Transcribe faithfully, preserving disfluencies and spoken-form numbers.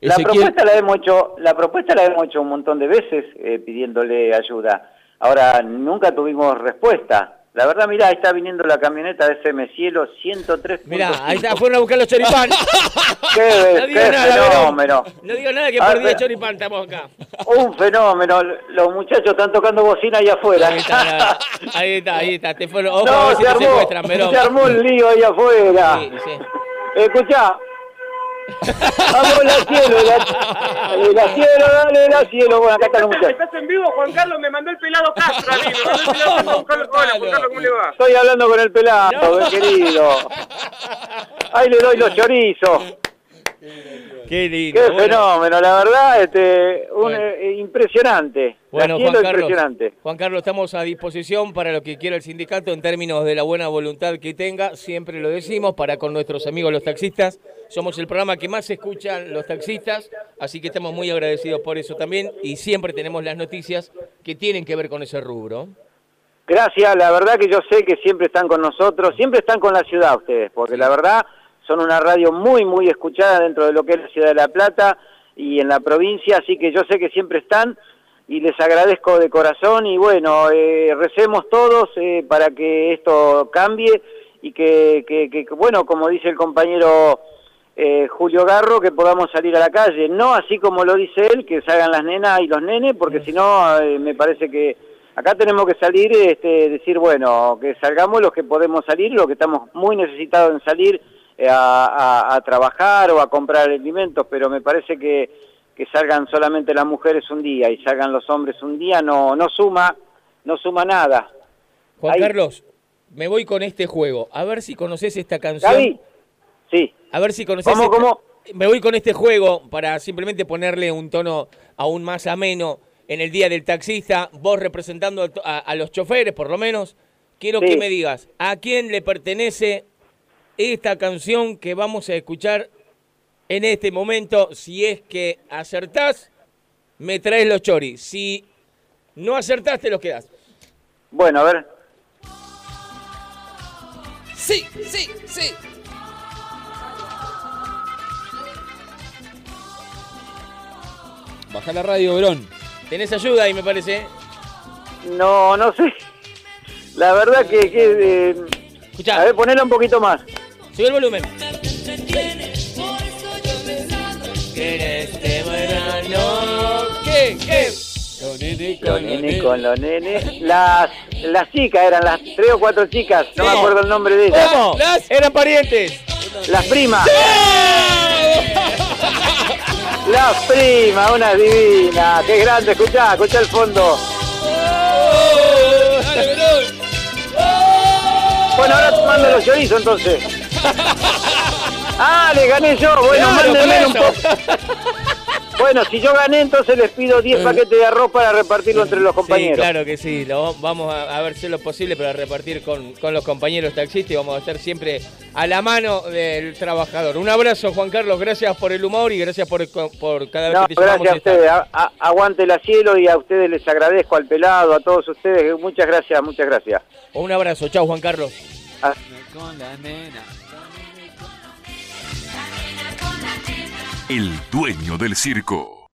La Ezequiel... propuesta la hemos hecho, la propuesta la hemos hecho un montón de veces eh, pidiéndole ayuda. Ahora, nunca tuvimos respuesta. La verdad, mirá, ahí está viniendo la camioneta de F M Cielo ciento tres punto cinco. Mirá, ahí está, fueron a buscar los choripán. ¡Qué, no digo qué nada, fenómeno! Verón. No digo nada que Ah, por día pero... choripán estamos acá. Un fenómeno. Los muchachos están tocando bocina allá afuera. Ahí está, ahí está, ahí está. Te fueron, ojo, no, a ver si se, te armó, secuestran, Verón. se armó el lío ahí afuera. Sí, sí. Escuchá. Vamos, la cielo, la, la cielo, dale, la cielo. Bueno, acá están los muchachos. ¿Estás en vivo, Juan Carlos? Me mandó el pelado Castro a mí. Me mandó el pelado Castro. Juan Carlos, hola, Juan Carlos, ¿cómo le va? Estoy hablando con el pelado, no. querido. Ahí le doy los chorizos. Qué lindo. Qué bueno. fenómeno, la verdad, este, un, bueno. eh, impresionante. Bueno, Juan Juan Carlos, impresionante. Juan Carlos, estamos a disposición para lo que quiera el sindicato en términos de la buena voluntad que tenga, siempre lo decimos, para con nuestros amigos los taxistas. Somos el programa que más escuchan los taxistas, así que estamos muy agradecidos por eso también y siempre tenemos las noticias que tienen que ver con ese rubro. Gracias, la verdad que yo sé que siempre están con nosotros, siempre están con la ciudad ustedes, porque la verdad son una radio muy, muy escuchada dentro de lo que es la ciudad de La Plata y en la provincia, así que yo sé que siempre están y les agradezco de corazón y bueno, eh, recemos todos eh, para que esto cambie y que, que, que, bueno, como dice el compañero eh, Julio Garro, que podamos salir a la calle, no así como lo dice él, que salgan las nenas y los nenes, porque si no eh, me parece que acá tenemos que salir, este, decir, bueno, que salgamos los que podemos salir, los que estamos muy necesitados en salir eh, a, a, a trabajar o a comprar alimentos, pero me parece que, que salgan solamente las mujeres un día y salgan los hombres un día, no, no suma, no suma nada. Juan Ahí. Carlos, me voy con este juego, a ver si conoces esta canción. ¿Gaby? Sí. A ver si conoces ¿Cómo, esta... cómo? Me voy con este juego para simplemente ponerle un tono aún más ameno. En el Día del Taxista, vos representando a, a los choferes, por lo menos, quiero sí. que me digas, ¿a quién le pertenece esta canción que vamos a escuchar en este momento? Si es que acertás, me traes los choris. Si no acertás, te los quedás. Bueno, a ver. Sí, sí, sí. Baja la radio, Verón. ¿Tenés ayuda ahí, me parece? No, no sé. La verdad que... que eh... Escuchá. A ver, ponela un poquito más. Sube el volumen. ¿Qué? ¿Qué? Los nenes Los nenes con los nenes. Las, las chicas eran, las tres o cuatro chicas. No ¿Cómo? me acuerdo el nombre de ellas. ¿Cómo? Las eran parientes. Las primas. Las primas, una divina. Qué grande, escuchá, escuchá el fondo. Bueno, ahora te mando los chorizos entonces. Ah, le gané yo. Bueno, claro, mándenme un poco. Bueno, si yo gané, entonces les pido diez paquetes de arroz para repartirlo entre los compañeros. Sí, claro que sí. Lo, vamos a, a ver si es lo posible para repartir con, con los compañeros taxistas y vamos a estar siempre a la mano del trabajador. Un abrazo, Juan Carlos. Gracias por el humor y gracias por, por cada vez no, que te llamamos. Gracias a ustedes. A, a, aguante la cielo y a ustedes les agradezco, al pelado, a todos ustedes. Muchas gracias, muchas gracias. Un abrazo. Chau, Juan Carlos. Ah. Con la nena. El dueño del circo.